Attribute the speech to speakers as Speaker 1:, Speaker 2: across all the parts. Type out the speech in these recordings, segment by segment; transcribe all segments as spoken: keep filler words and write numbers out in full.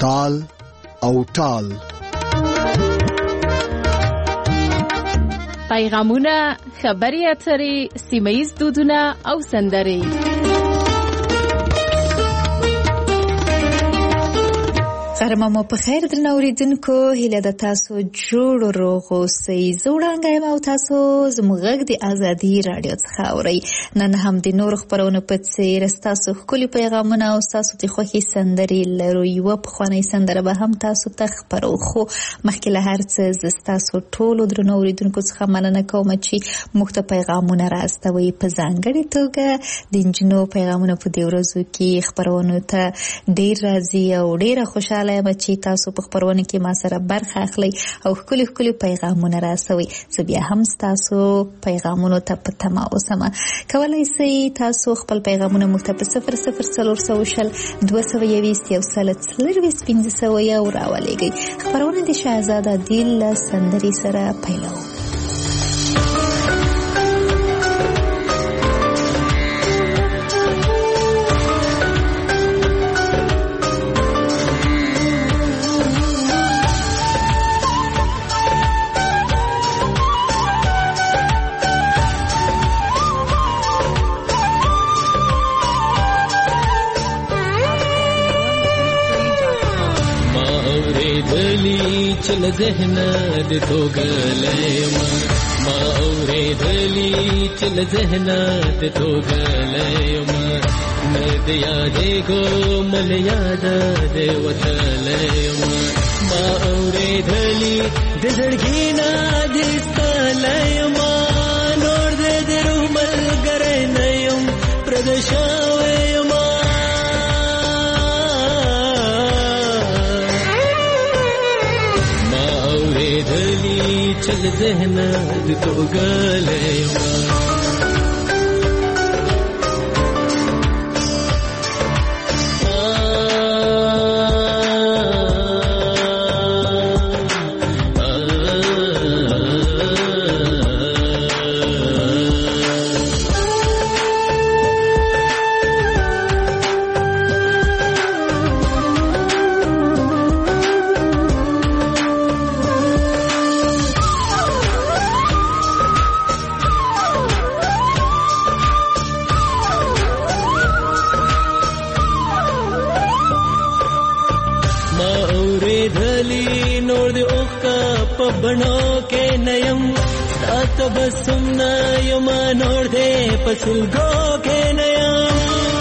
Speaker 1: تال او ټال.
Speaker 2: پیغامونه، خبري اترې، سیمه‌ییز دودونه او سندرې.
Speaker 3: غرمه مو په خیر درنو اوریدونکو، هیله د تاسو جوړ روغ اوسئ. زه وړاندې یم او تاسو زموږ غږ د ازادي رادیو څخه اورئ. نن هم د نورو خپرونو په څېر ستاسو ښکلي پیغامونه او ستاسو د خوښې سندرې لرو. یوه پخوانۍ سندره به هم تاسو ته خپرو، خو مخکې له هر څه زه ستاسو ټولو درنو اوریدونکو څخه مننه کوم چې موږ ته پیغامونه راستوئ. په ځانګړې توګه د نجونو پیغامونه په دې ورځو کې خپرونو ته ډېر راځي او ډېره خوشحاله یم چې تاسو په خپرونه کې ما سره برخه اخلئ او ښکلي ښکلي پیغامونه راسوئ. زه بیا هم ستاسو پیغامونو ته په تمه اوسم. کولی شئ تاسو خپل پیغامونه موږ ته په صفر صفر څلور سوه شل دوه سوه یویشت یو سل څلرویشت پنځه سوه یو راولېږئ. خپرونه د شهزاده عادل له سندرې سره پیلوو.
Speaker 4: چل ذهن د توګلېما ما اورېدلې چل ذهن د توګلېما مې د یادې ګو مل یاد د وتلېما ما اورېدلې د زړګي نه د ستلېما نور دې درو ملګری نه یم پردشاوېما چل ذهن د توګلېما بڼو کې نیم تاسو بسم نه یم نور دې پسلګو کې نیم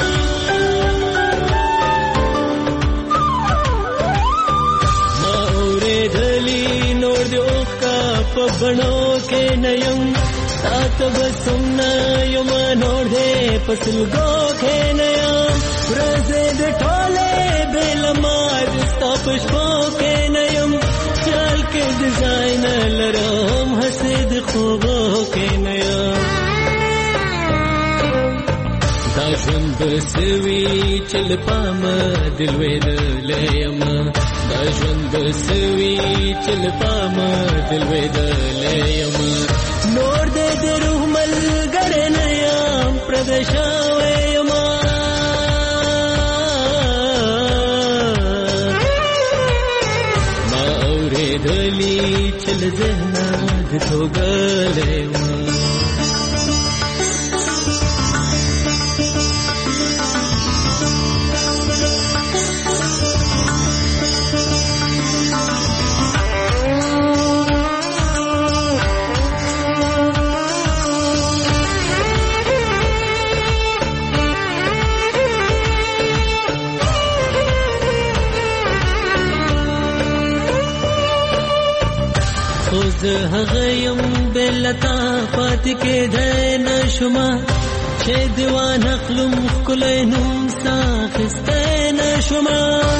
Speaker 4: مورې دلی نور دې اوکا په بڼو کې نیم تاسو بسم نه یم نور دې پسلګو کې نیم ورځې دې ټوله بل ما دې پښو کې نیم چل کے ڈیزائن لرام حسد خوبوں کے نیا دا ژوند سوي چل پام دل ویل لیم دا ژوند سوي چل پام دل ویل لیم نور دې درو ملګری نه یم پردشاوې ما دلی چل ذهن د توګلېما هغه يم بلتا پات کې دین شما چې دیوان خپلم کله نوم ساخستین شما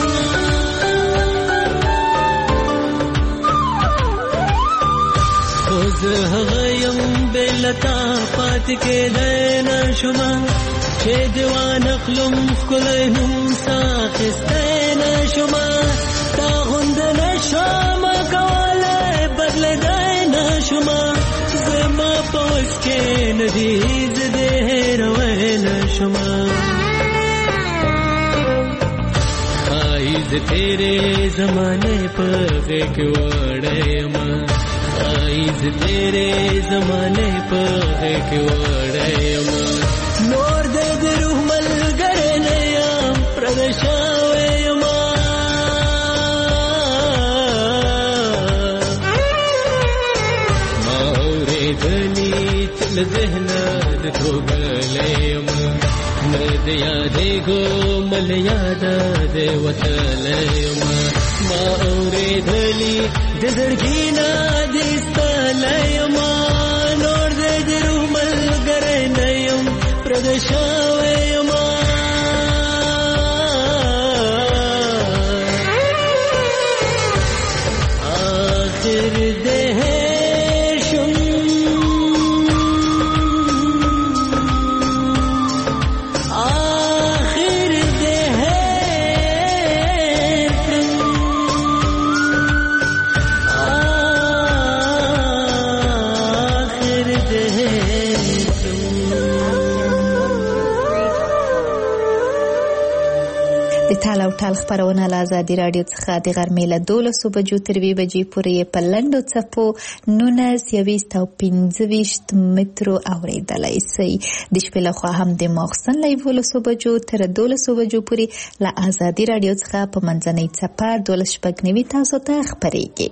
Speaker 4: خوز هغه يم بلتا پات کې دین شما چې دیوان خپلم کله نوم ساخستین شما تا غوند نشم کوله بدل شما زما پوس کې ندی زده روان شما ز تیرے زمانے پر غیق وڑیما ز تیرے زمانے پر غیق وڑیما نور دے دروح ملگرے نیام پردشاویما ماوری دھنی چل ذہنا دھو گلیما مد یادے گو مل یادا دے وطلیما ماوری دھلی دزڑگینا دیستلیما نور دے دروح ملگرے نیم پردشاویما آخر دے
Speaker 3: ټال او ټال خبرونه له ازادي راډیو څخه د غرمې له دولسو بجو تر یوې بجې پورې په لنډو څپو نولس یویشت او پنځه ویشت مترو اورېدلی شئ. د شپې لخوا هم د ماخوستن له یولسو بجو تر دولسو بجو پورې له ازادي راډیو څخه په منځنۍ څپه دولس شپږ نوي تاسو ته خپرېږي.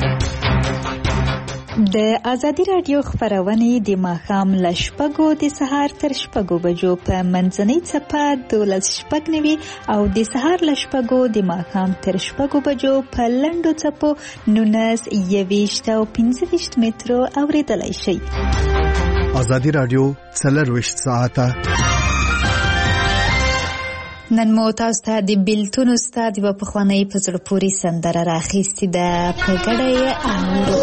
Speaker 3: د ازادي راډیو خبرونه د ماښام له شپږو د سهار تر شپږو بجو په منځنۍ څپه دولس شپږ نوي او د سهار له شپږو د ماښام تر شپږو بجو په لنډو څپو نولس یویشت او پنځه ویشت مترو اورېدلی شئ.
Speaker 1: ازادي راډیو څلرویشت ساعته
Speaker 3: نن مو تاسو ته د بیلتون استاد یوه پخوانۍ په زړه پورې سندره راخیستې ده، په ګډه یې اورو.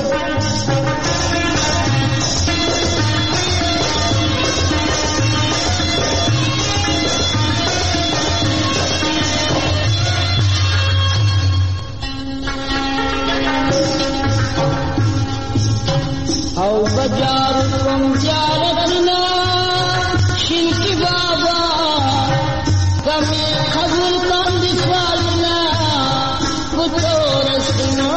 Speaker 5: او بجار کوم زیارتنا شینکی بابا کمی قبول کن دی سوالنا بطورستنا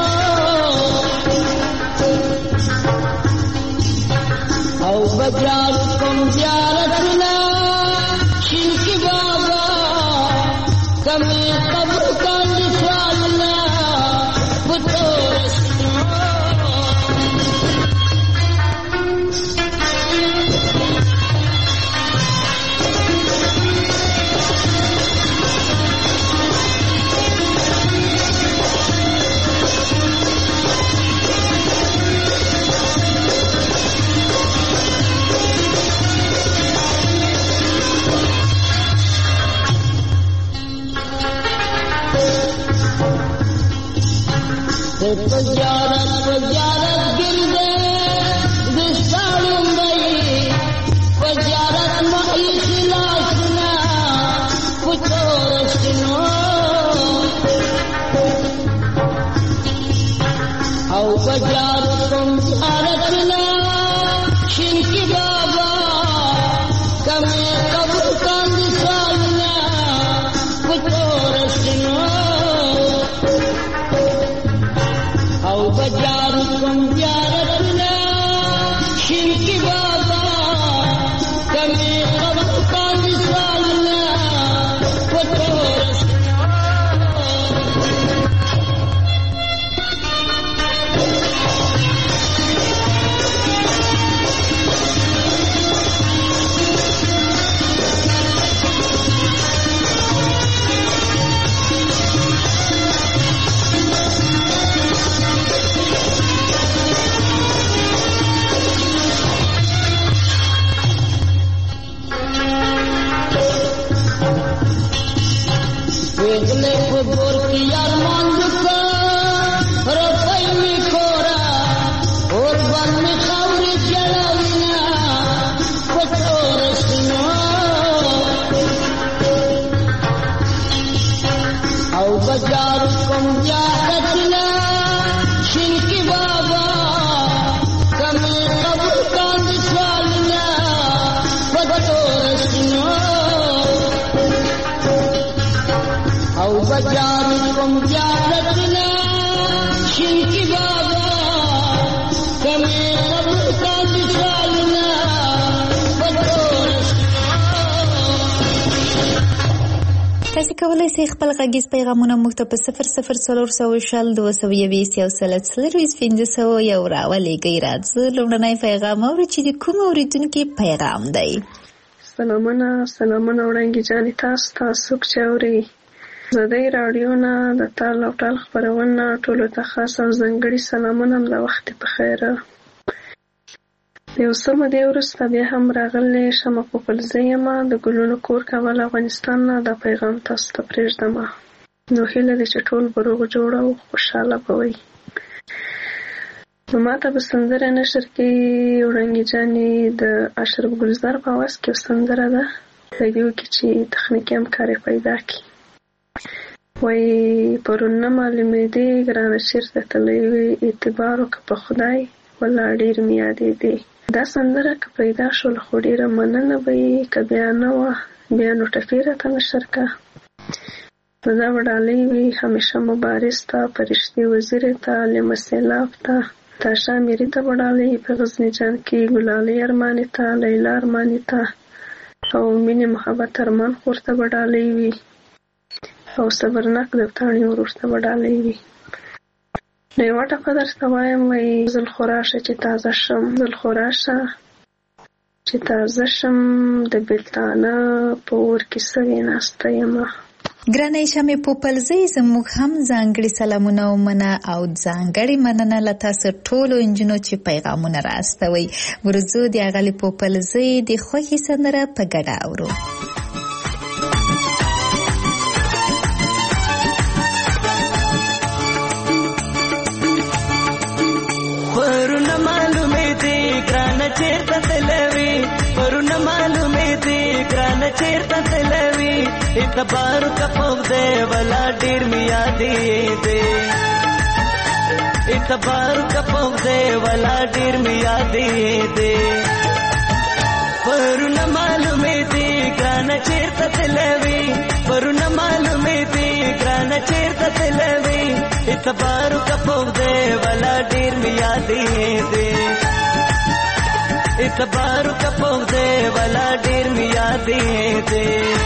Speaker 5: او بجار کوم زیارتنا شینکی بابا کمی قبول کن دی سوالنا بطورستنا Pajarat pajarat girde disalum bayi pajarat mai khilasna putorasno au pajarat kum jaratna shinki baba kame kabul kan disalna putorasno بجار کم جارتنا شرکی بابا کمی قبل کان سالنا وطورسنا Wegle kubur kiyar manduka Rafai mi kora Urban mi khawri jalawina Patorasna Au bajar kum jahatna Shinki baba Kami kabul kan diswalna Patorasna au بجارو کوم جادتنا شینکی بابا کمی قبر کا مثالنا
Speaker 3: تاسو کولای شئ خپل غږیز پیغامونه موږ ته په صفر صفر څلور سوه شل دوه سوه یویشت یو سل څلرویشت پنځه سوه یو راولېږئ. راځه لومړنی پیغام اورو چې د کوم اورېدونکي پیغام دی.
Speaker 6: سلامونه سلامونه وړانګې جانې تاسو تاسو څوک چې اورئ ازادۍ راډیو نه د تال او ټال خپرونه ټولو ته خاص او ځانګړي سلامونه د وخت په خیر. د یو څه مودې وروسته بیا هم راغلی شمه پوپلزۍ یمه د ګلونو کور کابل افغانستان نه دا پیغام تاسو ته پرېږدمه. نو هیله ده چې ټول به روغ جوړه او خوشحاله به وئ. نو ما ته به سندره نشر کې وړانګې جانې د اشرف ګلزار په اواز کې یو سندره ده په دې کې چې تخنیکي همکاري پیدا کړي. وایي پرون نه معلومېدې ګرانه چېرته تللی وې اعتبار وکړه په خدای والله ډېر مې یادېدې. دا سندره که پیدا شول خو ډېره مننه به یې که بیا نه وه بیا نو ټپې راته نشر کړه. نو دا به ډالۍ وي همیشه مبارز ته فرشتې وزیرې ته لمه سیلاب ته تاشا میری ته به ډالۍ په غزني جان کې ګلالۍ ارمانې ته لیلا ارمانې ته او مینې محبت ارمان خور ته به ډالۍ وي او صبرناک دفتاڼي ورور ته به ډالۍ وي. نو یوه ټپه درته وایم وایي زل خو راشه چې تازه شم زل خو راشه چې تازه شم د بېلتانه په اور کې سوې ناسته یمه.
Speaker 3: ګرانې شمې پوپلزۍ زموږ هم ځانګړي سلامونه ومنه او ځانګړې مننه له تاسو ټولو نجونو چې پیغامونه راستوئ. ورځو د اغلې پوپلزۍ د خوښې سندره په ګډه اورو.
Speaker 4: پرونه معلومې دي ګرانه چېرته تلوي پرونه معلومې دي ګرانه چېرته تلوي اعتبار کا پوده ولا ډېر مې یادېدې اعتبار کا پوده ولا ډېر مې یادېدې پرونه معلومې دي ګرانه چېرته تلوي پرونه معلومې دي ګرانه چېرته تلوي اعتبار کا پوده ولا ډېر مې یادېدې اعتبار کا پوده ولا ډېر مې یادېدې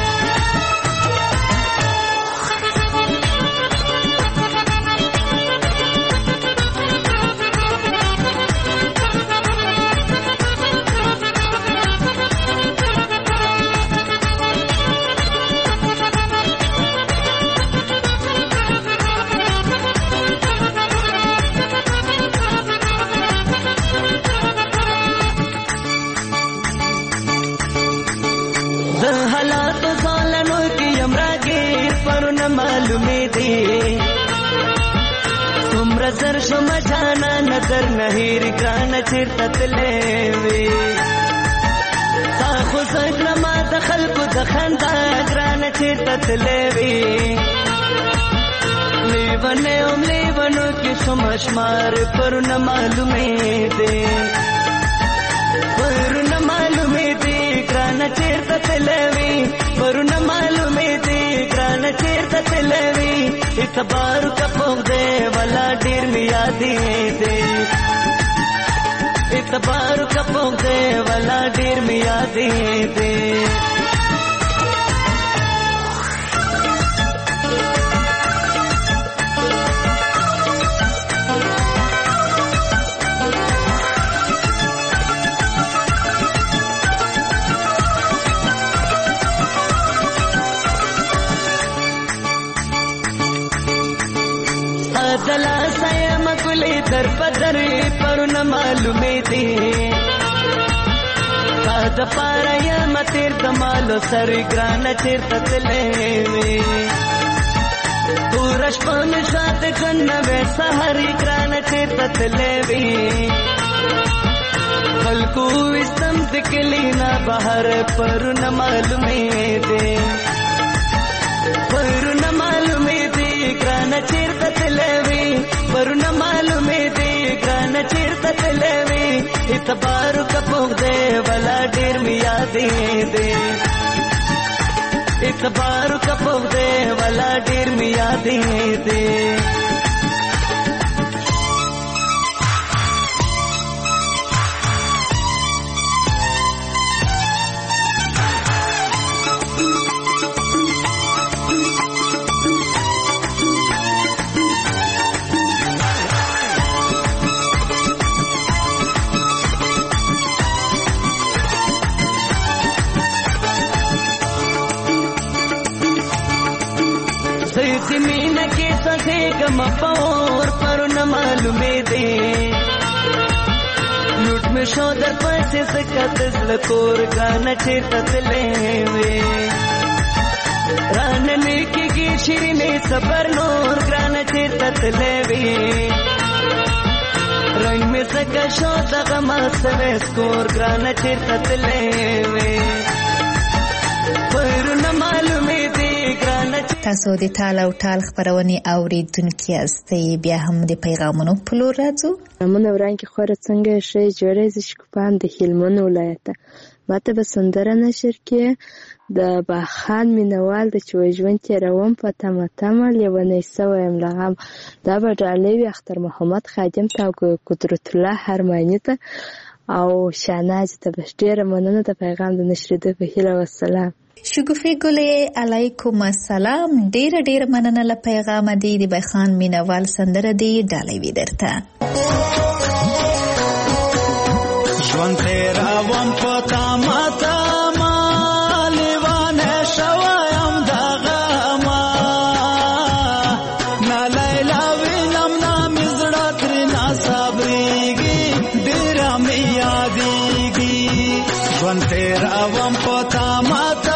Speaker 4: زر شم جانا نظر نهیر ګرانه چېرته تللی وې تا خو زړه ما د خلکو د خندا ګرانه چېرته تللی وې لیونی ام لیونو کې شم شمار پرونه معلومېدې پرونه معلومېدې ګرانه چېرته تللی وې پرونه معلومېدې ګرانه چېرته تللی وې اعتبار کا پوده ولا ډېر مې یادېدې اعتبار کا پوده ولا ډېر مې یادېدې دلا سایم ګلې در بدر پرونه معلومې دي تا د پاره یم تیر د مالو سر ګرانه چېرته تللی وې تور شپه مې شات ګنه وې سحر ګرانه چېرته تللی وې خلکو وستم د کلي نه بهر پرونه معلومې دي پرونه معلومې دي ګرانه چېرته تللی وې پرونه معلومې دي ګرانه چېرته تللی وې اعتبار کا پوده ولا ډېر مې یادېدې اعتبار کا پوده والا ډیر می یادې دې زمین کی سکے گم پور پر نہ معلومے دے لوٹ میں شودر پاسے سکت لکور گانا چیتت لے وے راننے کی کی شیرنے صبر نور گانا چیتت لے وے رنگ میں سکا شودا غما سوے سکور گانا چیتت لے وے پر نہ معلومے دے گانا.
Speaker 3: تاسو د ټال او ټال خبرونه اوریدونکو یاستئ. بیا هم د پیغامونو په لور راځو.
Speaker 7: من ورانګي خوره څنګه شي جوړې ز شکوپان د هلمند ولایت ماته به سندره نشر کې د باخان مینوال د چوجون تیروم په تمه تمه لیونی سویم لغم دا به ډالوی اختر محمد خادم تا قدرت الله هرمانی ته او شاناز ته بشډیره مننه د پیغام د نشریدو په هیله والسلام.
Speaker 3: شګوفي ګلې علیکم السلام. ډیر ډیر مننه له پیغام دی د بخان مینوال سندره دی ډالوي درته.
Speaker 4: ژوند تیرا وم پتا ماتا ما لیوانه شوایم دغه ما نا لیلا وینم نا مزړه ترنا صبرېږي ډېر مې یادېږي ژوند تیرا وم پتا ماتا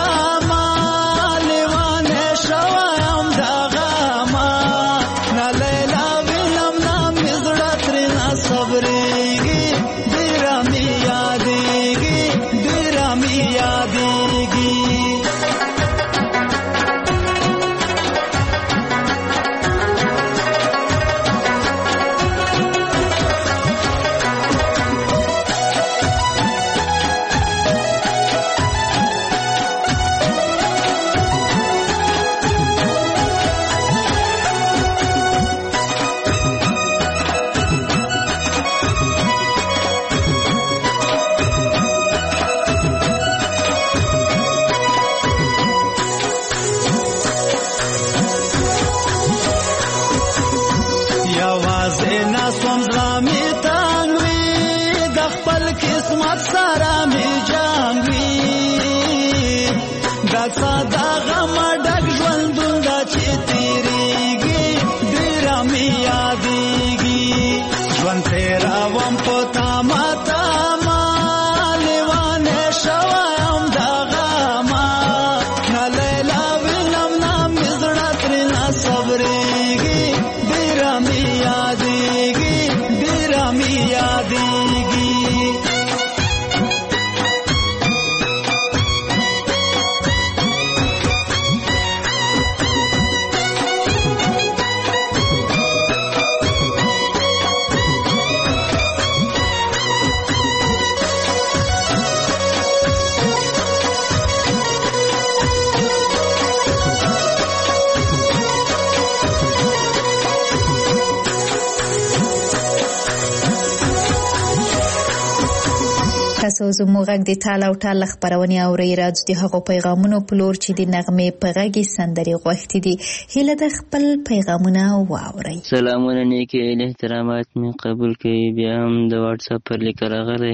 Speaker 3: تاسو زموږ غږ د ټال او ټال خبرونه اورئ. راځو د هغو پیغامونو په لور چې د نغمې په غږ سندري غوښتي دي. هیله د خپل پیغامونه واورئ.
Speaker 8: سلامونه نیکي احترامات می قبول کړئ. بیا هم د واتس اپ پر لیک راغلی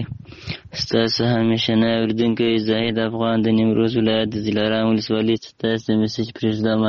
Speaker 8: ستاسو همیشنه اوریدونکی زاهد افغان د نیمروز ولایت د دلارام ولسوالۍ ستاسو د میسج پرېږدم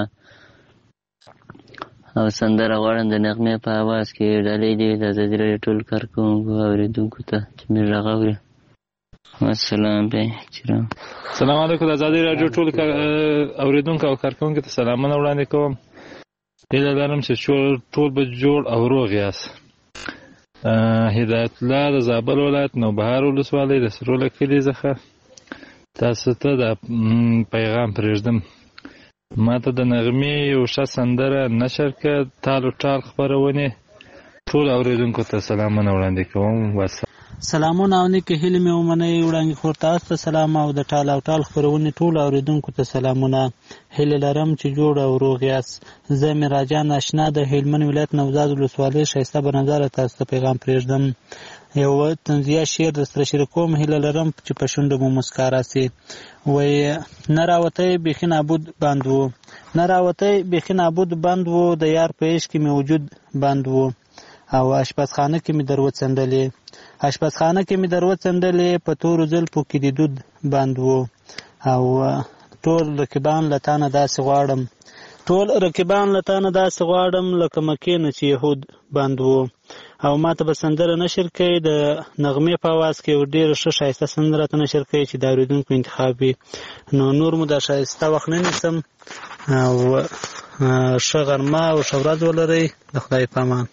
Speaker 8: او سندره غواړم د نغمې په اواز کې ډالۍ دی د ازادي راډیو ټول کارکوونکو اوریدونکو ته چې مې غږ اوري. السلام علیکم.
Speaker 9: سلام علیکم. د ازادي راډیو ټول اوریدونکو او کارکوونکو ته سلامونه وړاندې کوم. هیله لرم چې ټول به جوړ او روغ یاست. هدایت الله د زابل ولایت نوبهار ولسوالۍ د سروله کلي څخه تاسو ته د پیغام پرېږدم. ما ته د نغمې یو ښه سندره نشر کړه. ټال او ټال خپرونې ټول اوریدونکو ته سلامونه وړاندې کوم. واسه
Speaker 10: سلامونه او نیکې هیلې مې ومنئ. وړانګې خور تاسو ته سلام او د ټال او ټال خپرونې ټولو اورېدونکو ته سلامونه. هیلې لرم چې جوړ او روغ یاست. زه میراجان اشنا د هلمند ولایت نوزاد ولسوالۍ ښایسته بنظره تاسو ته پیغام پرېږدم. یو طنزیه شعر درسره شریکوم. هیله لرم چې په شونډو مو مسکا راسي. وایي نه راوتی بیخي نابود بند و، نه راوتی بیخي نابود بند و، د یار په عشق کې مې وجود بند و، او اشپزخانه کې مې در وڅنډلې، اشپزخانه کې مې در وڅنډلې، په تورو زلفو کې د دود بند و، او ټول رقیبان له تانه داسې غواړم، ټول رقیبان له تانه داسې غواړم لکه مکې نه چې یهود بند و. او ما ته به سندره نشر کوي د نغمې په اواز کې یو ډېره ښه ښایسته سندره ته نشر کوي چې د اورېدونکو انتخاب وي. نو نور مو دا ښایسته وخت نه نیسم او ښه غرمه او ښه ورځ ولرئ. د خدای په امان.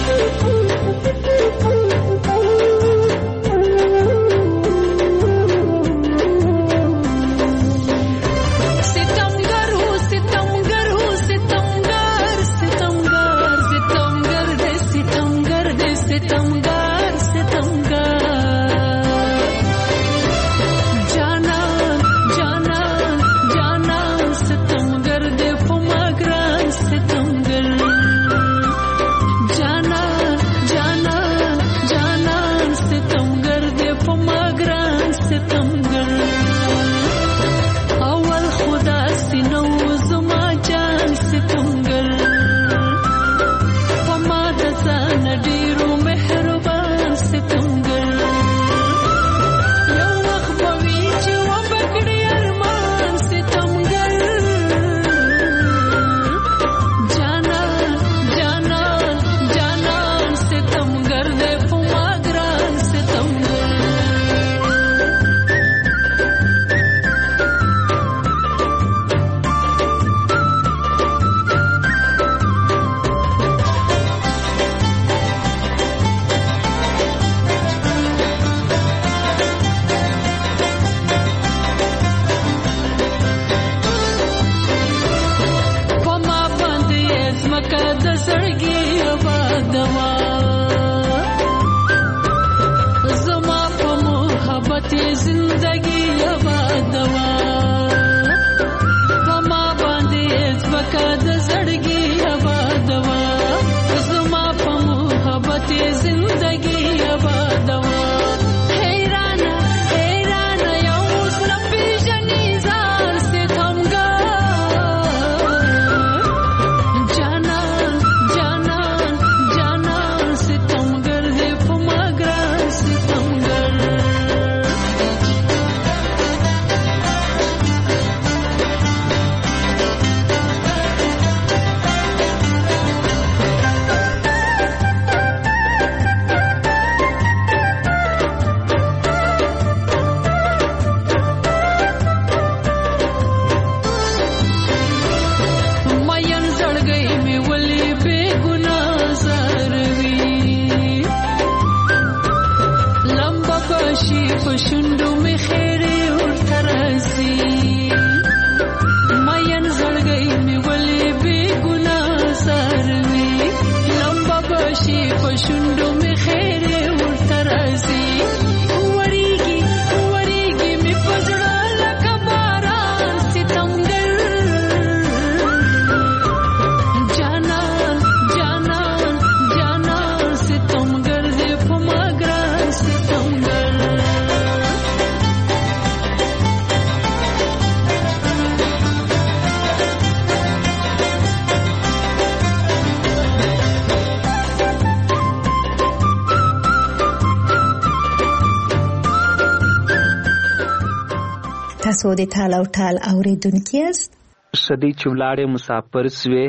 Speaker 3: تاسو د ټال او ټال اوریدونکي یاست.
Speaker 11: شدی چولاړې مسافر سوې،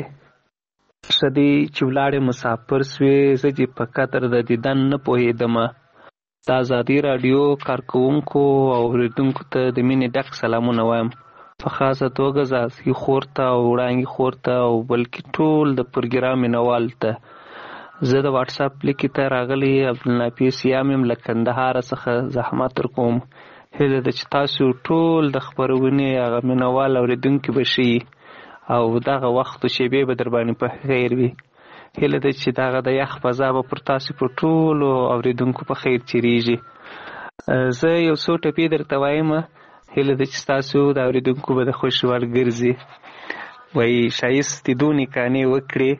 Speaker 11: شدی چولاړې مسافر سوې، زه چې په قطر د دیدن نه پوهېدم. د ازادي راډیو کارکوونکو او اوریدونکو ته د مینې ډک سلامونه وایم. په خاصه توګه زاسي خور ته او وړانګې خور ته او بلکې ټول د پروګرام مینوال ته. زه د واټس اپ لیکې ته راغلی عبدالنافع سیام یم له کندهار څخه زحمت ورکوم. هیله ده چې تاسو ټول د خپرونې هغه مینوال اورېدونکي به شئ او دغه وخت و شیبې به در باندې په خیر وي. هیله ده چې دغه د یخ فضا به پر تاسو په ټولو اورېدونکو په خیر تېرېږي. زه یو څو ټپې درته وایم، هیله ده چې ستاسو د اورېدونکو به د خوښې وړ ګرځي. وایي ښایستې دونې کانې وکړې،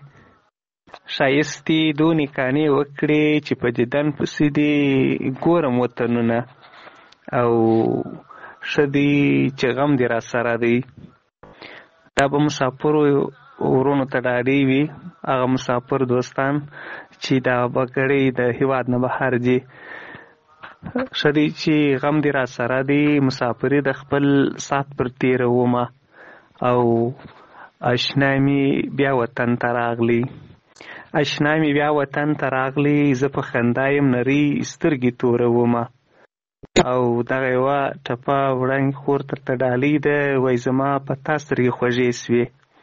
Speaker 11: ښایستې دونې کانې وکړې چې په دیدن پسې دې ګورم وطنونه، او ښه دی چې غم دې را سره دی. دا به مسافرو ورونو ته ډاډې وي، هغه مسافر دوستان چې دا بګړۍ د هېواد نه بهر دي. ښه دی چې غم دې را سره دی، مسافري د خپل ساعت پر تېرومه، او اشنا مې بیا وطن ته راغلی، اشنا مې بیا وطن ته راغلی، زه په خندا یم نرۍ سترګې تورومه. او دغه یوه ټپه وړاندې خور درته ډالۍ ده. وایي زما په تا سترګې خوږې سوې،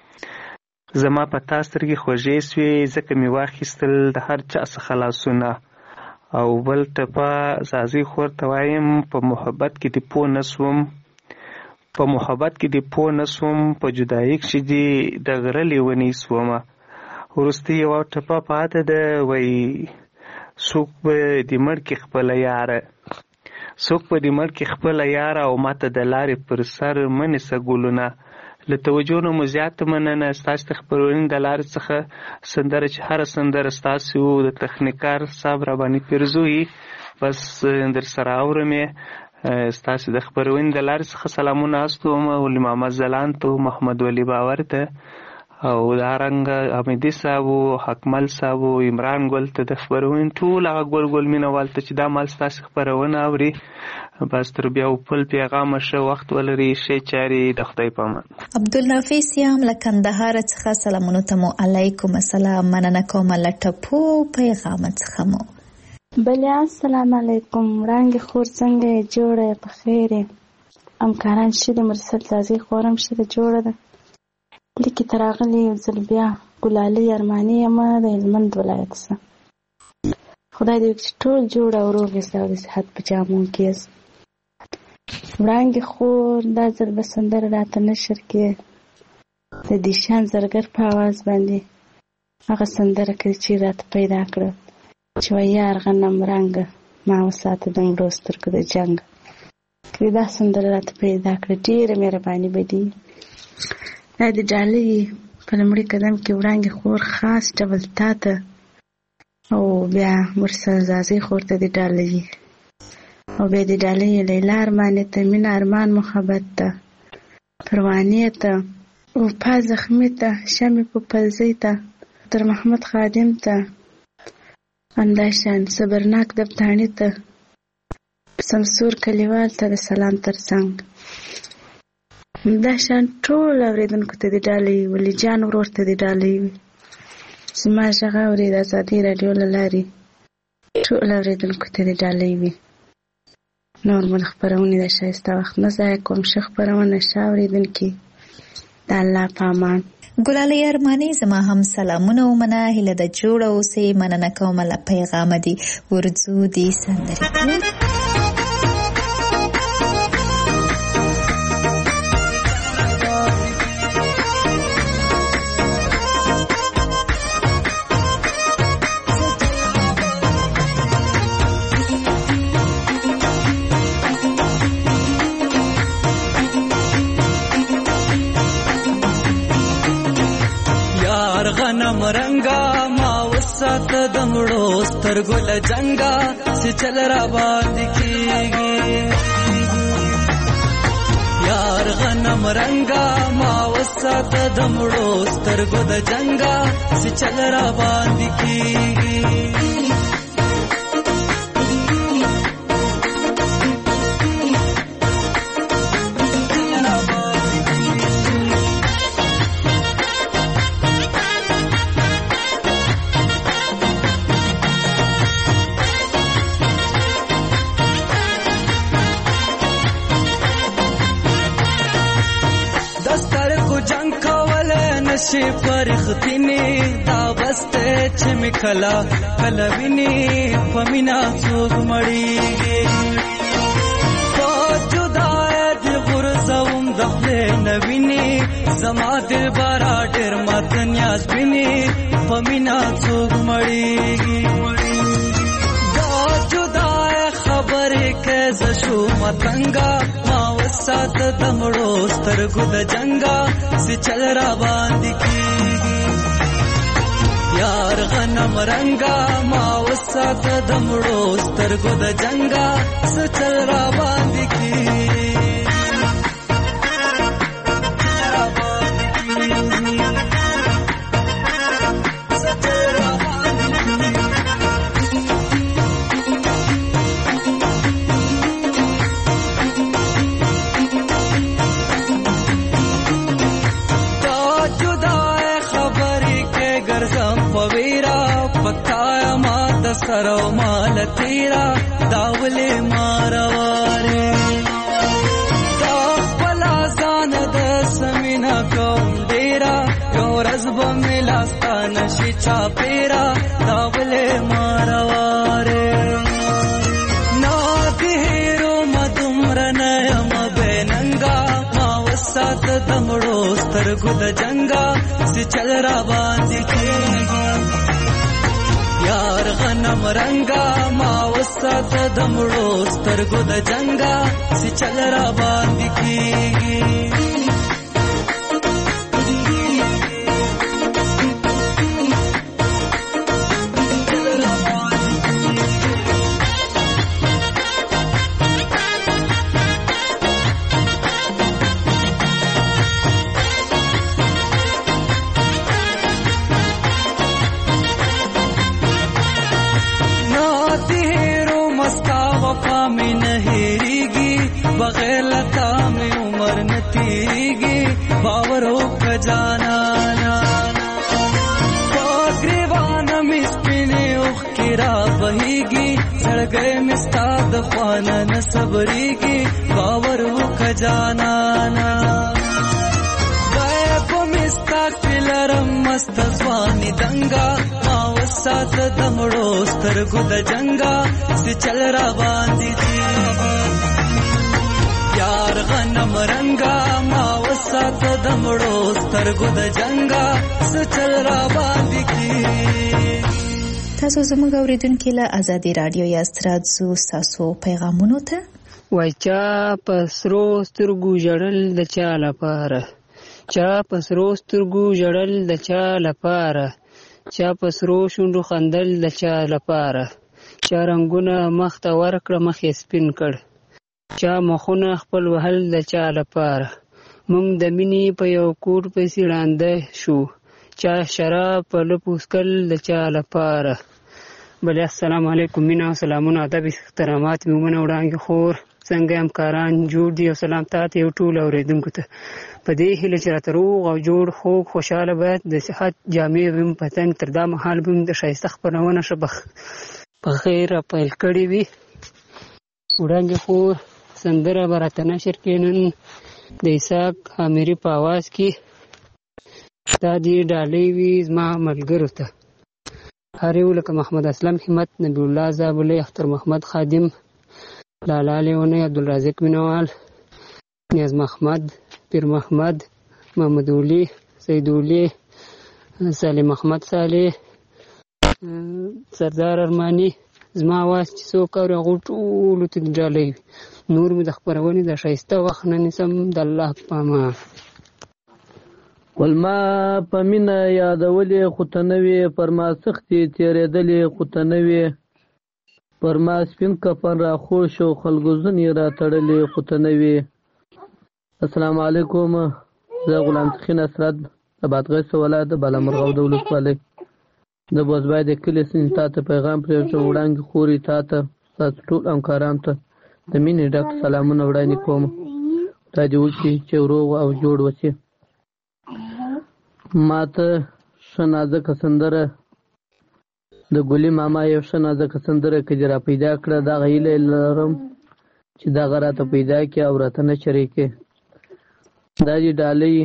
Speaker 11: زما په تا سترګې خوږې سوې، ځکه مې واخیستل د هر چا څخه لاسونه. او بل ټپه زازۍ خور ته وایم، په محبت کې دې پوه نه سوم، په محبت کې دې پوه نه سوم، په جدایي کښې دې د غره لیونۍ سومه. وروستۍ یوه ټپه پاته ده. وایي څوک به دې مړ کړي خپله یاره، څوک به دې مړ کړي خپله یاره، او ماته د لارې پر سر مه نیسه ګلونه. له توجه نه مو زیاته مننه. ستاسو د خپرونې د لارې څخه سندره چې هره سندره ستاسو د تخنیکار صاحب راباندې پیرزوي، بس در سره اورم یې. ستاسو د خپرونې د لارې څخه سلامونه استوم ولي محمد ځلاند ته، محمد ولی باور ته، او دارنګه حمیدي صاحب او حکمل صاحب او عمران ګل ته، د خپرونې ټول هغه ګل ګل مینوال ته چې دا مال ستاسو خپرونه اوري. بس تر بیا پل پیغامه ښه وخت ولري، ښې چارې، د خدای په امان.
Speaker 3: عبدالنافع سیام له کندهار څخه سلامونو ته مو علیکم السلام، مننه کوم له ټپو پیغامه څخه مو.
Speaker 12: بله السلام علیکم، وړانګې خور څنګه یې؟ جوړه یې په خیر یې؟ همکاران ښه دي؟ مرسل زازۍ خور هم ښه ده، جوړه ده. لیکې ته راغلې یو ځل بیا. ګلالۍ ارماني یم د هلمند ولایت څخه. خدای دې وکړي چې ټول جوړ او روغ یاست او د صحت په جامو کې یاست. وړانګې خور دا ځل به سندره راته نشر کړې د دیشان زرګر په اواز باندې، هغه سندره کړې چې راته پیدا کړه چې وایي یار غنم رنګه ما وساته د مړو سترګو د جنګ. کړې دا سندره راته پیدا کړه، ډېره مهرباني به دي. دا د ډالۍ په لومړي قدم کې وړانګې خور خاص ډول تا ته، او بیا مرسل زازۍ خور ته د ډالۍ، او بیا د ډالۍ لیلا ارماني ته، مینه ارمان محبت ته، پروانې ته، وفا زخمي ته، شمې په پلزۍ ته، تر محمد خادم ته، همداشان صبرناک دبتاڼي ته، سمسور کلیوال ته د سلام ترڅنګ. همداشان ټول اورېدونکو ته د ډالۍ، ولی جان ورور ته د ډالۍ وي. زما غږ اوري د ازادي راډیو له لارې ټول اورېدونکو ته د ډالۍ وي. نور مو د خپرونې د ښایسته وخت نه ضایع کوم. ښه خپرونه، ښه اورېدونکي، د الله په امان.
Speaker 3: ګلالۍ ارماني زما هم سلامونه ومنه، هیله د جوړه اوسئ، مننه کومه له پیغامه دي. ورځو دې سندرې
Speaker 4: غنم رنگا ما وسات دمړو سترګو له جنگا چې چل را باندې کیږي. یار غنم رنگا ما وسات دمړو سترګو د جنگا چې چل را باندې کیږي. نشي پرختینی دا بسته چې مکلا کلا ویني پمینا څوک مړیږي. په جدای د غرزوم دخله نویني زما دل بارا ډېر مات نیاز ویني پمینا څوک مړیږي دا جدای خبرې کې ز شو متنګا ما وسات د مړو سترګو د جنگا سي چل را باندې کیږي یار غنم رنگا ما وسات د مړو سترګو د جنگا سي چل را باندې کیږي سرو مال تیرا داولے ماروارے دا پلا زان د سمینا کوم ډیرا یو رزب ملاستان شي چا پیرا داولے ماروارے نا دیرو مدمرن یم بیننگا ما وسات دمړو سترګو د جنگا سی چل را باندې کیږي یار غنم رنگا ما وسات دمړو سترګو د جنگا سی چل را باندې کیږي बगैर लता में उम्र न तीगी बावरों का जाना ग्रीवान मिस्पिने उखिरा बहीगी सड़गे मिस्ताद ख्वाना न सबरीगी बावरों का जाना गायब मिस्ताक पिलरम मस्त स्वानी दंगा मावसात दमड़ो स्तरगु द जंगा से चल रा बांधी थी यार غنم رنگا ما وسات دمړو سترګو د جنگا سچل را باندې کی
Speaker 3: تاسو زموږ اوریدونکو له ازادي رادیو یاست راځو تاسو پیغامونو ته
Speaker 13: وای چا پسرو سترګو جړل د چا لپاره چا پسرو سترګو جړل د چا لپاره چا پسرو شونډو خندل د چا لپاره چا رنگونه مخ ته ورکړه مخې سپین کړ چا مخونه خپل وهل د چا لپاره مونږ د مینې په یو کور پسې ړانده شو چا شراب په لپوسکل د چا لپاره بلې السلام علیکم مینا سلامونه ادب احترامات میمونه وړاندې خور څنګه همکاران جوړ دي او سلام تاسو یو ټول اوریدونکو ته په دې هیله چې راته روغ او جوړ خوږ خوشاله باید د صحت جامع ویم پتنګ تر دا مهال بم د ښایسته خپرونه شبخ په خیر پیل کړې وي وړاندې خور سندره براته نشر کینن د اسحاق اميري په आवाज کې دا دی ډالۍ وی زما ملګرو ته هر یو لکه محمد اسلم همت نبی الله زابلې اختر محمد خادم لالا لیونی عبدالرازق مینوال نیاز محمد پیر محمد محمد اولی سید اولی سالم محمد صالح سردار ارمانی زما आवाज چې څوک اوري هغه ټول ته ډالۍ نور مې د خبرونې د ښایسته وخت نه نیسم د الله په امان
Speaker 14: ولما په مینه یادولې خو ته نه وې پر ما سختې تېرېدلې خو ته نه وې پر ما سپین کفن راخوړ شو خلکو ځینې راتړلې خو ته نه وې السلام علیکم زه غلام سخي نصرت د بادغیس ولایت د بالامرغه د ولسوالۍ د بوزبای د کلي سین تا ته پیغام پرېږدم وړاندې خوري تا ته ستاسو ټول همکارانو ته د مینې ډک سلامونه وړاندې کوم خدای دې وکړي چې روغ او جوړ اوسې ما ته ښه نازکه سندره د ګلي ماما یو ښه نازکه سندره که دې را پیدا کړه دغه هیله لرم چې دغه راته پیدا کړي او راته نشر یې کړي دا دې ډالۍ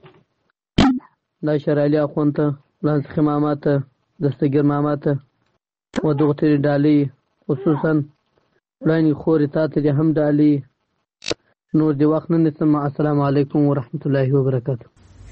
Speaker 14: دا شرعلي اخوند ته لانسخي ماما ته دستګیر ماما ته و دغه ته ډالۍ خصوصا وړاندې خورې تا ته دې هم ډالۍ نور دې وخت نه نیسم السلام علیکم ورحمت الله وبرکاته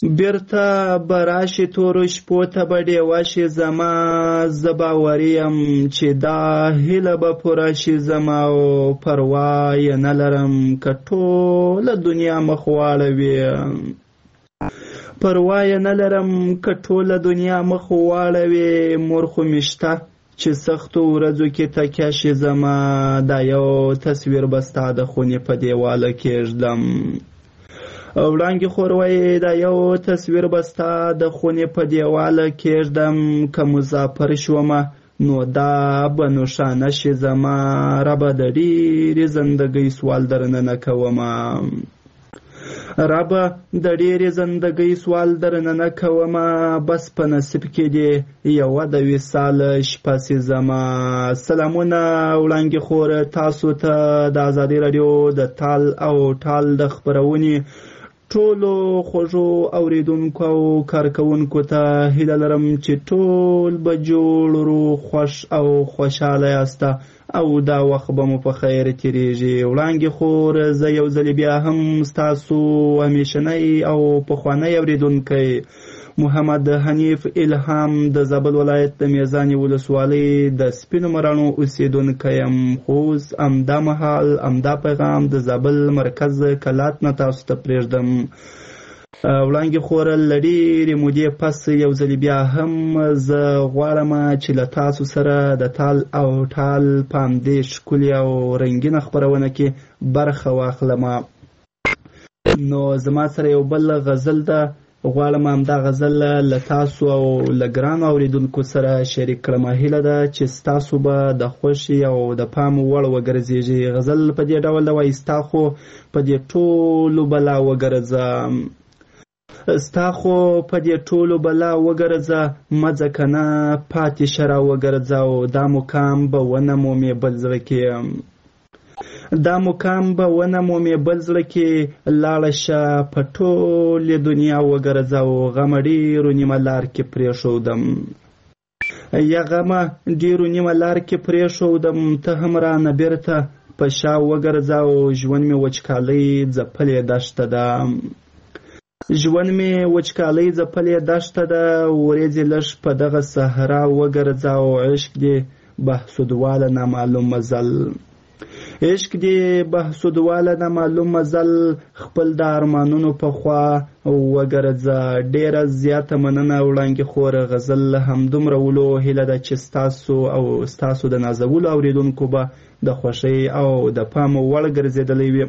Speaker 15: بیرته به راشي تورو شپو ته به ډیوه شي زما، زه باوري یم چې دا هیله به پوره شي زما، او پروا یې نه لرم که ټوله دنیا مخ واړوي، پروا یې نه لرم که ټوله دنیا مخ واړوي، مور خو مې شته چې سختو ورځو کې تکیه شي زما، دا یو تصویر به ستا د خونې په دیواله کېږدم. وړانګې خور وایي دا یو تصویر به ستا د خونې په دیواله کېږدم، که مسافر شومه نو دا به نوښانه شي زما، ربه د ډېرې زندګۍ سوال درنه نه کومه، ربه د ډېرې زندګۍ سوال درنه نه کومه، بس په نصیب کې دې یوه د وصال شپه سي زما. سلامونه وړانګې خور، تاسو ته د ازادي راډیو د تال او ټال د خپرونې ټولو خوږو اوریدونکو او کارکوونکو ته هیله لرم چې ټول به جوړ روغ خوښ او خوشحاله یاسته او دا وخت به مو په خیر تېرېږي. وړانګې خور، زه یو ځلې بیا هم ستاسو همیشنی او پخوانی اوریدونکی محمد حنیف الهام د زابل ولایت د میزانې ولسوالۍ د سپینو مراڼو اوسېدونکی یم، خو اوس همدا مهال همدا پیغام د زابل مرکز کلات نه تاسو ته پرېږدم. وړانګې خور، له ډېرې مودې پس یو ځلې بیا هم زه غواړم چې له تاسو سره د تال او ټال په همدې ښکلې او رنګینه خپرونه کې برخه واخلم. نو زما سره یو بل غزل ده، غواړم همدا غزل له تاسو او له ګرانو اورېدونکو سره شریک کړم. هیله ده چې ستاسو به د خوښې او د پام وړ وګرځېږي. غزل په دې ډول ده وایي: ستا خو په دې ټولو بلا وګرځه، ستا خو په دې ټولو بلا وګرځه، مه ځه که نه پاتې شه را وګرځه، او دا مقام به ونه مومې بل زړه کې، دا مقام به ونه مومې بل زړه کې، لاړه شه په ټولې دنیا وګرځه، او غمه ډېرو نیمه لار کې پرېښودم، یا غمه ډېرو نیمه لار کې پرېښودم، ته هم رانه بېرته په شا وګرځه، او ژوند مې وچکالۍ ځپلې دښته ده، ژوند مې وچکالۍ ځپلې دښته ده، ورېځې لږ په دغه صحرا وګرځه، او عشق دې بهسودواله نامعلوم مزل، عشق دې بهسودواله نامعلوم مزل، خپل د ارمانونو په خوا وګرځه. ډېره زیاته مننه وړانګې خور، غزل همدومره ولو. هیله ده چې ستاسو او ستاسو د نازولو اورېدونکو به د خوښۍ او د پام وړ ګرځېدلی وي.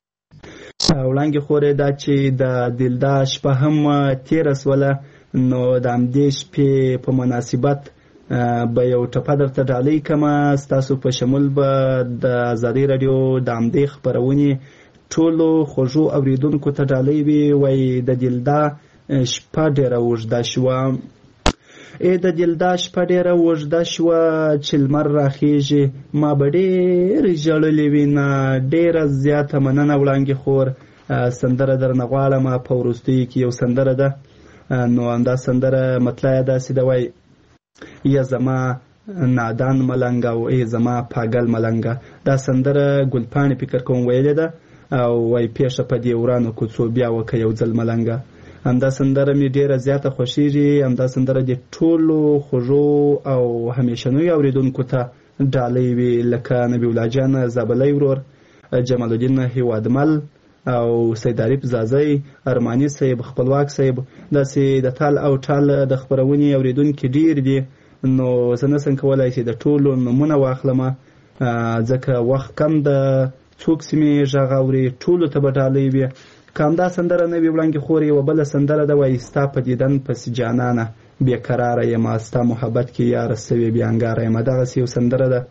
Speaker 15: وړانګې خورې، دا چې د دلدا شپه هم تېره سوله، نو د همدې شپې په مناسبت به یو ټپه درته ډالۍ کمه. ستاسو په شمول به د ازادي راډیو د همدې خپرونې ټولو خوږو اوریدونکو ته ډالۍ وي. وایي: د دلدا شپه ډېره اوږده شوه، ای د دلدا شپه ډېره اوږده شوه، چې لمر راخیږي ما به ډېرې ژړلې وینه. ډېره زیاته مننه وړانګې خور. سندره درنه غواړم، په وروستیو کې یو سندره ده، نو همدا سندره مطلع یې داسې ده، وایي: یا زما نادان ملنګ او ای زما پاگل ملنګ. دا سندره ګلپاڼې فکر کوم ویلې ده، او وایي: پیښه په دې ورانو کوڅو بیا وکه یو ځل ملنګ. همدا سندره مې ډېره زیاته خوښېږي. همدا سندره د ټولو خوږو او همیشنیو اورېدونکو ته ډالۍ وي، لکه نبی الله جان زابلی ورور، جمال الدین هیوادمل او سید عارف زازی، ارماني صاحب، خپلواک صاحب. داسې د تال او ټال د خپرونې اورېدونکي ډېر دي، نو زه نسم کولی چې د ټولو نومونه واخلم ځکه وخت کم ده. څوک چې مې غږ اوري ټولو ته به ډالۍ وي. که همدا سندره نه وي وړانګې خور، یوه بله سندره ده، وایي: ستا په دیدن پسې جانانه بېقراره یم، ستا محبت کې یاره سوې بېانګاره یم. دغسې یو سندره ده،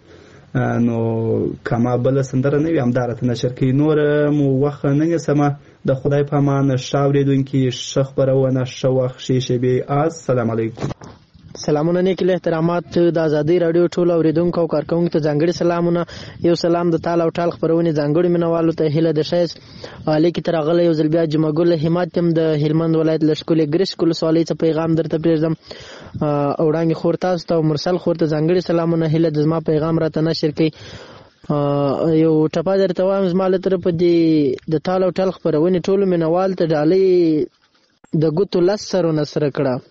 Speaker 15: نو که ما بله سندره نه وي همدا راته نشر کوي. نور مو وخت نه نیسمه. د خدای په امان. ښه اورېدونکي، ښه خپرونه، ښه وخت، ښې شېبې. السلام علیکم.
Speaker 16: سلامونه، نیک احترامات د ازادي راډیو ټول اوریدونکو او کارکوونکو ته ځانګړي سلامونه. یو سلام د تال او ټال خپرونې ځانګړي مینوالو ته هیله د ښایست علي کې تراغله یو ځل بیا جمعه ګل همت هم د هلمند ولایت له ښکلې ګرشک ولسوالۍ څخه پیغام درته پرېږدم. وړانګې خور تاسو ته او مرسل خور ته ځانګړي سلامونه. هیله د زما پیغام راته نشر کوي. یو ټپه درته وایم زما له طرفه د تال او ټال خپرونې ټولو مینوال ته ډالۍ د ګوتو لس سرونه سره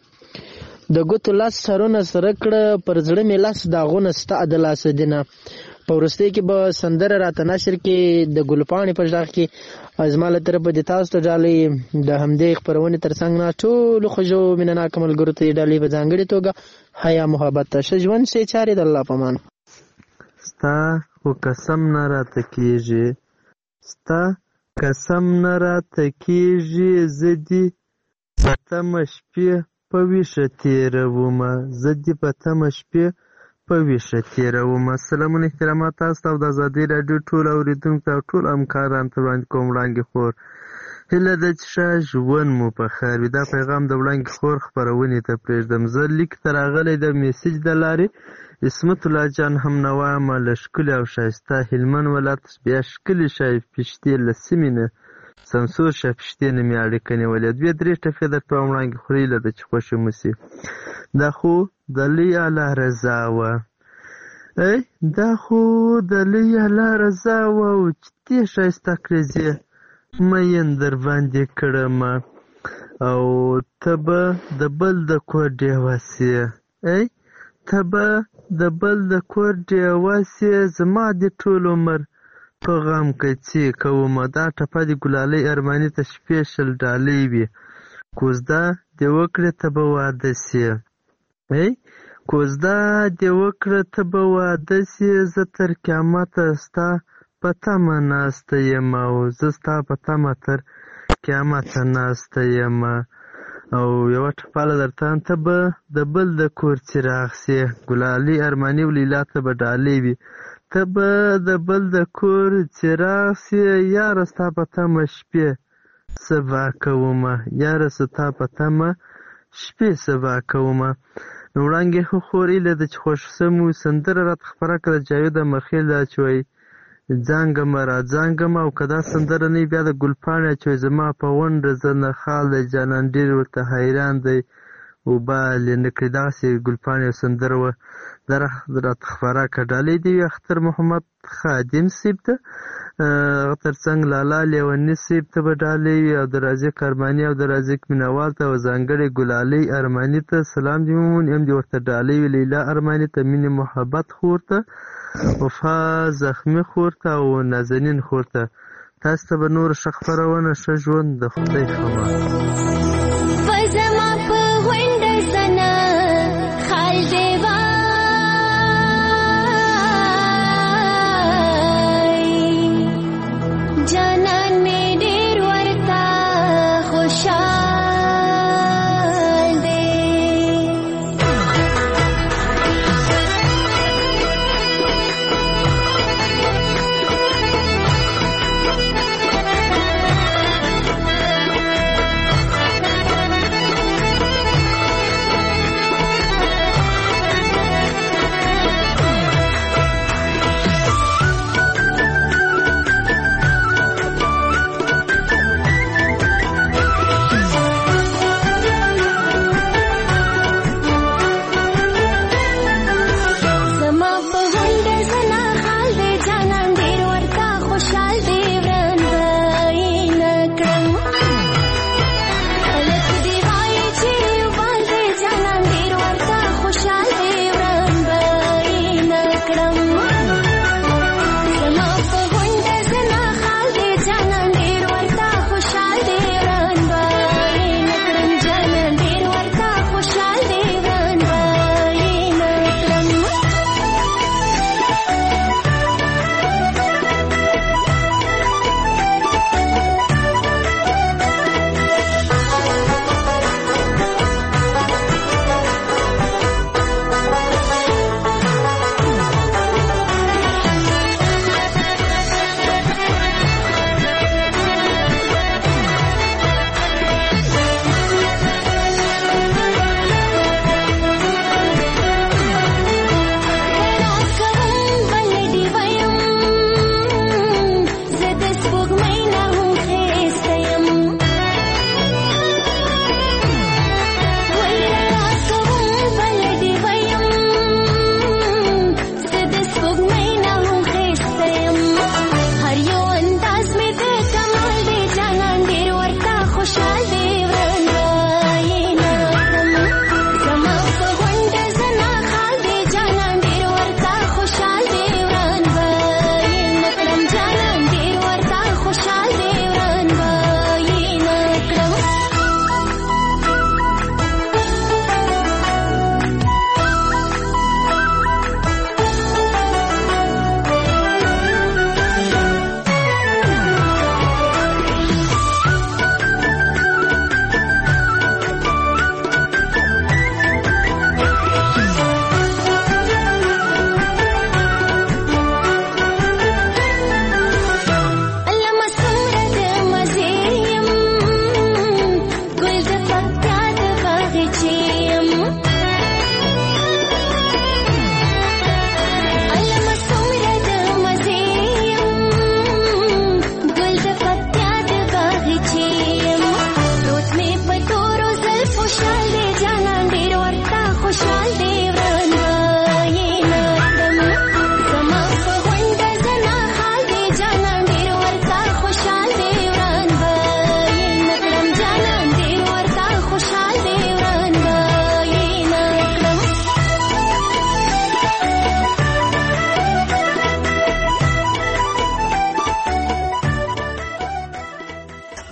Speaker 16: کړه د ګوتو لس سرونه سره کړه پر زړه مې لس داغونه ستا د لاسه دینه. په وروستۍ کې به سندره راته نشر کې د ګلپاڼې په غږ کې زما له طرفه د تاسو ته ډالۍ د همدې خپرونې تر څنګ نه ټولو خوږو مینهناکو ملګرو ته ډالۍ په ځانګړې توګه حیا محبت ته ښه ژوند ښې چارې د الله په امان.
Speaker 17: ستا خو قسم نه راته کېږي ستا قسم نه راته کېږي زه دې په تمه شپې په ویښه تېرومه زه دې په تمه شپې په ویښه تېرومه. سلامونه احترامات تاسو ته او د ازادۍ راډیو ټول اورېدونکو ته او ټول همکارانو ته وړاندې کوم وړانګې خور هیله ده چې ښه ژوند مو په خیر وي. دا پیغام د وړانګې خور خپرونې ته پرېږدم. زه لیک ته راغلی د میسج د لارې عصمت الله جان هم نوا یم له ښکلي او ښایسته هلمند ولایت بیا ښکلي شایپشتې له سیمې نه سمسور شایپشتې نه مې اړیکه نیولې. دوې درې ټپې درته وایم وړانګې خور هیله ده چې خوښې مو شي. دا خو د لوی الله رضا وه ای دا خو د لوی الله رضا وه او چې دې ښایسته کړزې مین در باندې کړمه او ته به د بل د کور ډېوه سې ای ته به د بل د کور ډېوه سې زما دې ټول عمر په غم کڅې کومه. دا ټپه د ګلالۍ ارماني ته سپیشل ډالۍ وي. کوزده دې وکړې ته به واده سې ای کوزده دې وکړه ته به واده سې زه تر قیامته ستا په تمه ناسته یم او زه ستا په تمه تر قیامته ناسته یم. او یوه ټپاله درته ته به د بل د کور څراغ سې ګلالۍ ارماني او لیلا ته به ډالۍ وي. ته به د بل د کور څراغ سې یاره ستا په تمه شپې سبا کومه یاره ستا په تمه شپې سبا کومه. نو وړانګې خو خور هیله ده چې خوښ سمو سندره راته خپره کړه جاوید مخیل دا چې وایي ځانګمه را ځانګمه او که دا سندره نه وي بیا د ګلپاڼې چې وایي زما په غونډه زه نه خال دی جانان ډېر ورته حیران دی وبال یې نه کړي دغسې ګلپاڼې سندره وه دا راته خپره کړه. ډالۍ دې وي اختر محمد خادم صیب ته تر څنګ لالا لیوني صیب ته به ډالۍ وي او د رازق ارماني او د رازق مینوال ته او ځانګړې ګلالۍ ارماني ته سلام دې ومون یم دې ورته ډالۍ وي. لیلا ارماني ته مینې محبت خور ته وفا زخمي خور ته او نازنین خور ته تاسو ته به نور ښه خپرونه ښه ژوند د خدای خبر.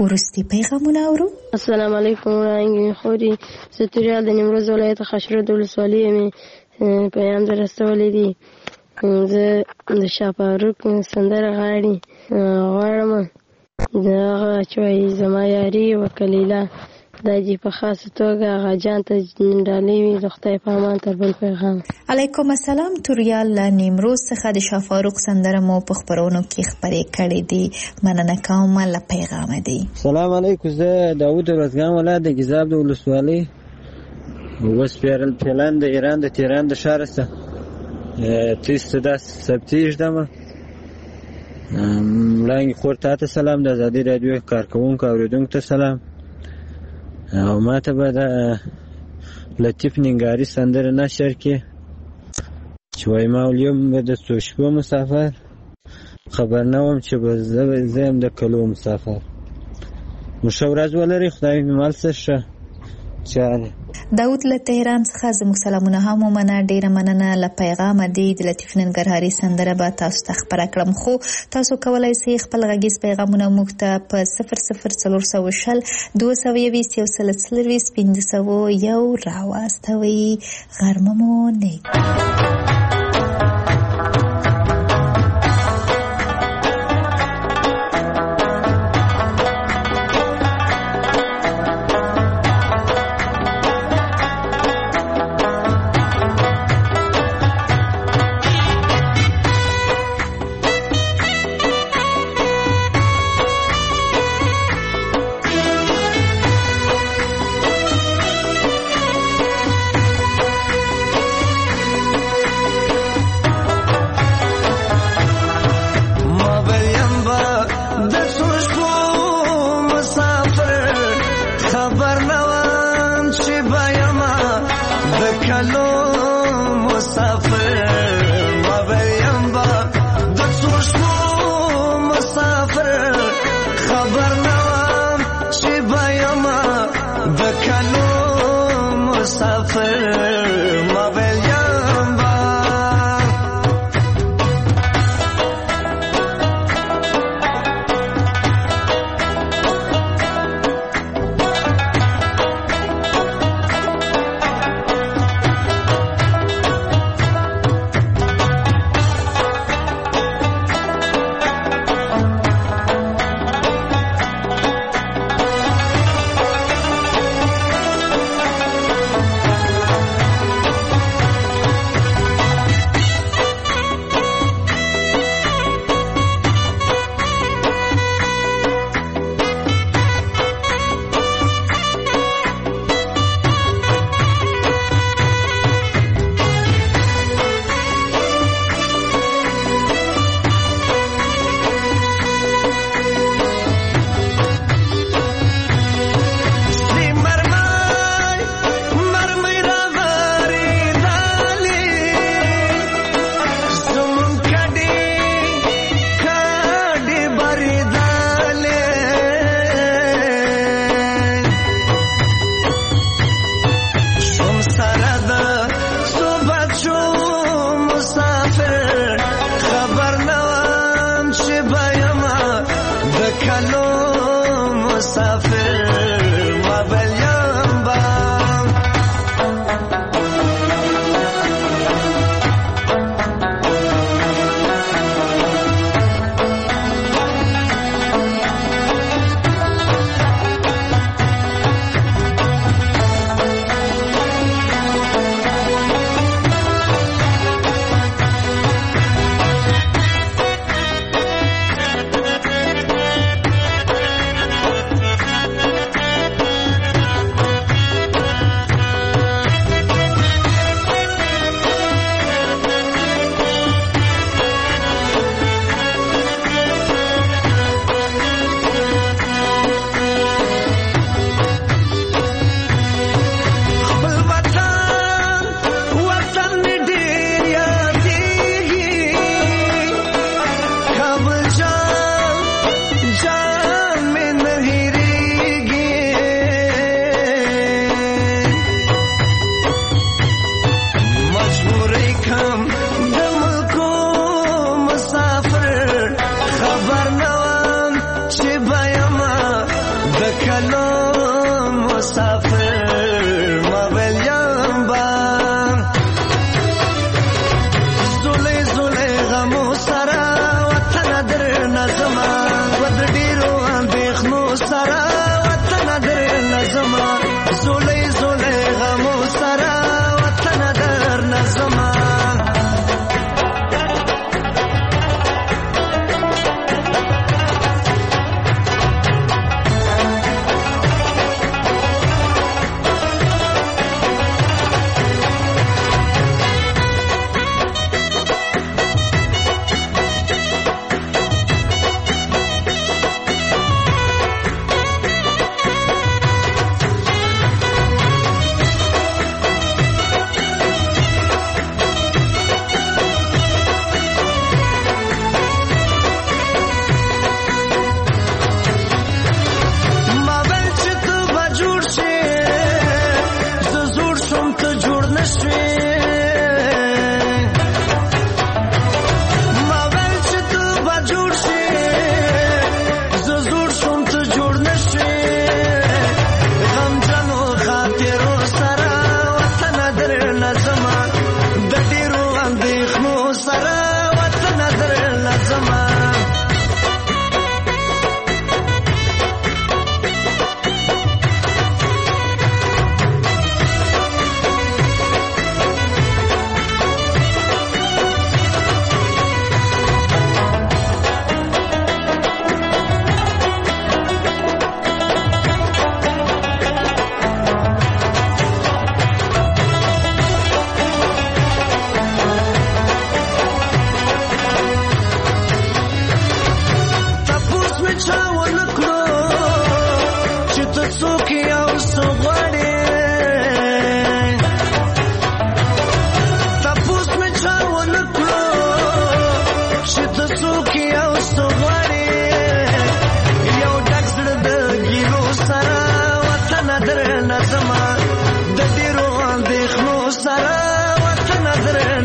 Speaker 3: ورستي پیغامونه اورو.
Speaker 7: السلام علیکم وړاندې خوري زه توریال د نیمروز ولایت خاشرود ولسوالۍ یم پیغام در رسولی دي. زه د شاه فاروق سندره غاړي غواړم د هغه چې وایي زما یاري وکلیله دا دې په خاصه توګه هغه جان ته ډالۍ وي د خدای په امان تر بل پیغام.
Speaker 3: علیکم السلام. توریال له نیمروز څخه د شاه فاروق سندره مو په خپرونو کې خپرې کړې دي. مننه کوم له پیغام دی.
Speaker 18: سلام علیکم. زه داود ورزګان ولایت د ګیزاب د ولسوالۍ وسپیرل پلان د ایران د تهران د ښار څخه تیسته دا سبتیج دمه وړاندې خور ته ته سلام. د ازادي رادیو کارکوونکو اوریدونکو ته سلام. او ما ته به د لطیف ننګاري سندره نشر کې چې وایي ما اليوم به د څو شپو مسافر خبر نه وم چې به زه یم د کلو مسافر. مو ښه ورځ ولرئ. خدای مې مال څه ښه چاره.
Speaker 3: داود له تهران څخه زموږ سلامونه هم ومنه. ډیره مننه له پیغامه دی. د لطیف ننګرهاري سندره به تاسو ته خپره کړم خو تاسو کولی سئ خپل غږیز پیغامونه موږ ته په صفر صفر څلور سوه شل دوه سوه یویشت یو سل څلرویشت پنځه سوه یو راواستوئ. غرمه مو نیک.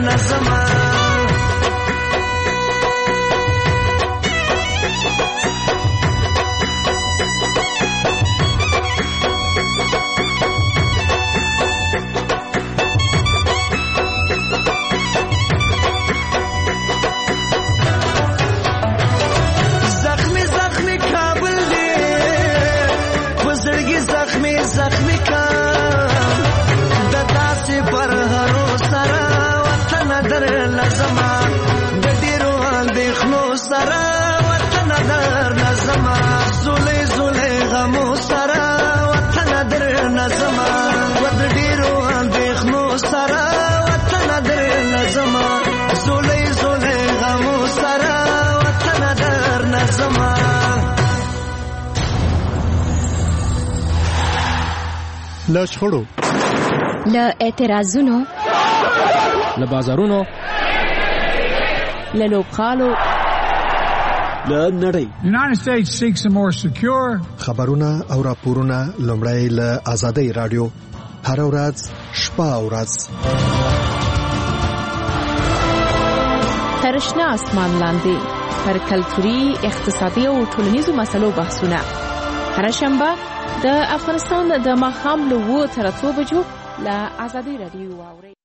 Speaker 19: لزما زخمی کا دتا سے پر هرو سرا وطن در لزما ګډیرو اندېښنو سرا وطن در لزما زولې زولې غمو سرا وطن در لزما ګډیرو اندېښنو سرا وطن در لزما زولې زولې غمو سرا وطن در لزما
Speaker 1: له شخړو
Speaker 2: له اعتراضونو
Speaker 20: له بازارونو
Speaker 2: له لوبغالو
Speaker 20: له نړۍ
Speaker 21: United States seeks a more secure
Speaker 1: خبرونه او راپورونه لومړی له آزادۍ رادیو هر ورځ شپه او ورځ
Speaker 2: تر شنه اسمان لاندې پر کلتوري اقتصادي او ټولنیزو مسلو بحثونه هر شنبه د افغانستان د ماښام له اوه تر اتو بجو له آزادۍ رادیو واورئ.